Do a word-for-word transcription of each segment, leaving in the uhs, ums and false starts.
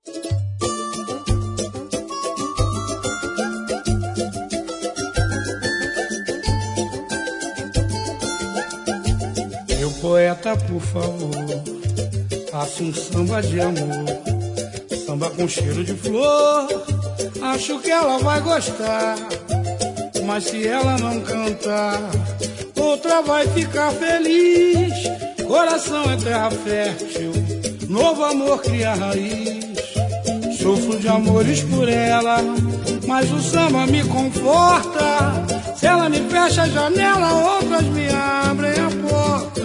Meu poeta, por favor, faça um samba de amor, samba com cheiro de flor. Acho que ela vai gostar, mas se ela não cantar, outra vai ficar feliz. Coração é terra fértil, novo amor cria raiz. Sofro de amores por ela, mas o samba me conforta. Se ela me fecha a janela, outras me abrem a porta.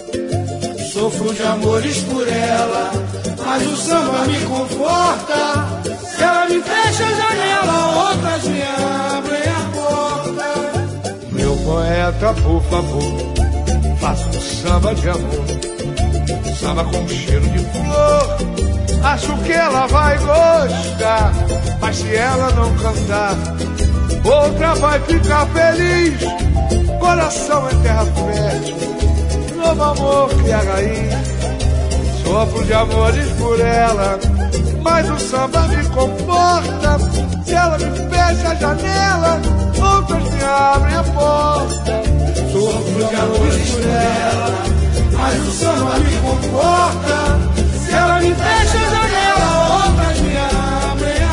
Sofro de amores por ela, mas o samba me conforta. Se ela me fecha a janela, outras me abrem a porta. Meu poeta, por favor, faça um samba de amor, samba com cheiro de flor. Acho que ela vai gostar, mas se ela não cantar, outra vai ficar feliz. Coração é terra fértil, novo amor cria raiz. Sofro de amores por ela, mas o samba me conforta. Se ela me fecha a janela, outras me abrem a porta. Sofro de amores por ela, mas o samba me conforta. Se ela me fecha a janela, outras me abrem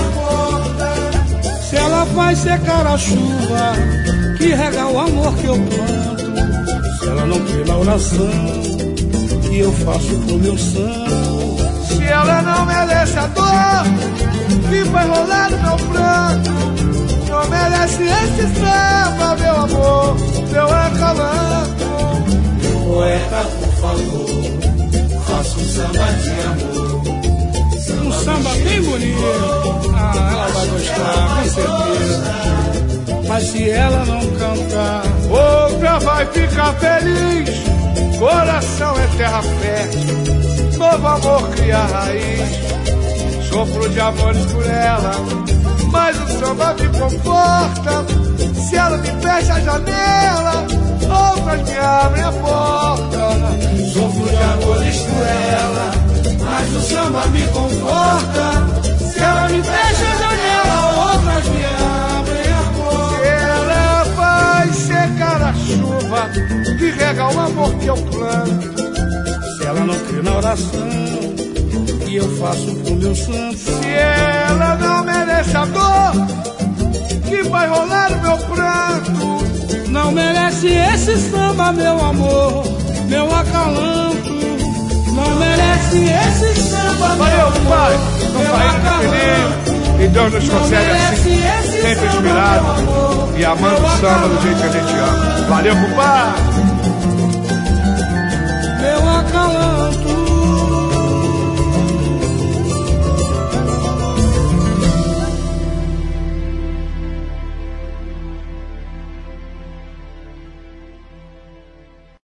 a porta. Se ela faz secar a chuva que rega o amor que eu planto, se ela não crê na oração que eu faço pro meu santo, se ela não merece a dor que vai rolar no meu pranto, não merece esse samba, meu amor, meu acalanto. Poeta, por favor, faça um samba de amor, um samba bem bonito. Ah, ela vai gostar, com certeza. Mas se ela não cantar, outra vai ficar feliz. Coração é terra fértil, novo amor cria raiz. Sofro de amores por ela, mas o samba me conforta. Se ela me fecha a janela, outras me abrem a porta. Sofro de amores por ela, mas o samba me conforta. Se ela me fecha a janela, outras me abrem a porta. Se ela vai secar a chuva que rega o amor que eu planto, se ela não crê na oração que eu faço pro meu santo, se ela não merece a dor que vai rolar o meu pranto, não merece esse samba, meu amor, meu acalanto. Não merece esse samba, valeu, meu pai, amor, um país feliz, e Deus nos concede assim, sempre inspirado e amando o samba do jeito que a gente ama. Valeu, pai! Meu acalanto.